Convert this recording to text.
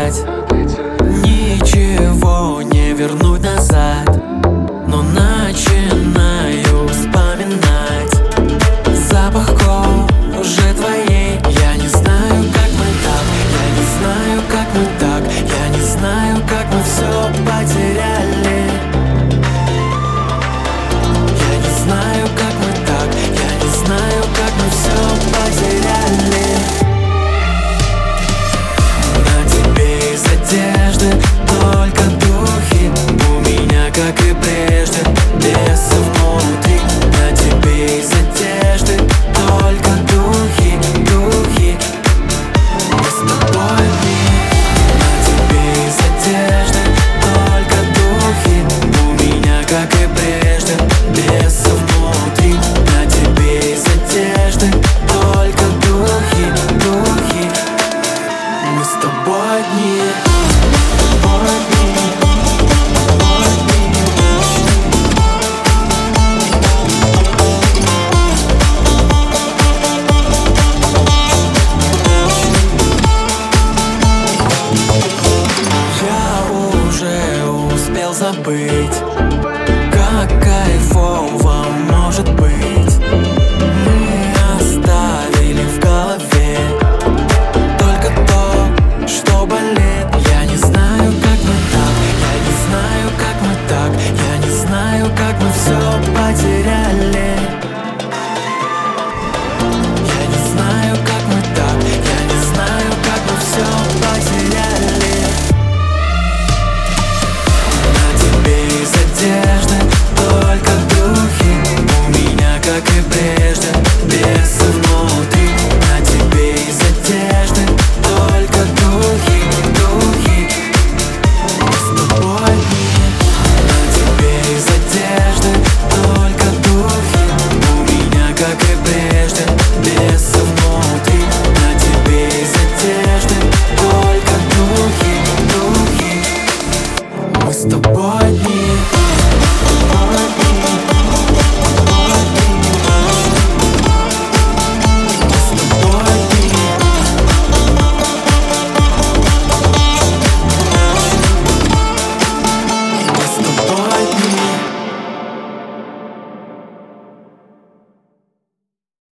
сказать. Ничего не вернуть назад, но начинаю вспоминать запах кожи твоей. Я не знаю, как мы так, я не знаю, как мы так, я не знаю, как мы все потеряли. Я не знаю, как мы так, я не знаю, как мы все потеряли. На тебе из одежды только духи, у меня, как и прежде, леса внутри. На тебе из одежды только духи, духи. Мы с тобой одни. На тебе из одежды только духи, у меня, как и прежде, леса внутри. На тебе из одежды только духи, духи. Мы с тобой одни. Забыть, как кайфово может быть. Мы оставили в голове только то, что болит. Я не знаю, как мы так, я не знаю, как мы так, я не знаю, как мы все потеряли. Я не знаю, как мы так, я не знаю, как мы все потеряли. Из одежды только духи, у меня, как и прежде, леса внутри. На тебе из одежды только духи, духи. Мы с тобой одни. На тебе из одежды только духи, у меня, как и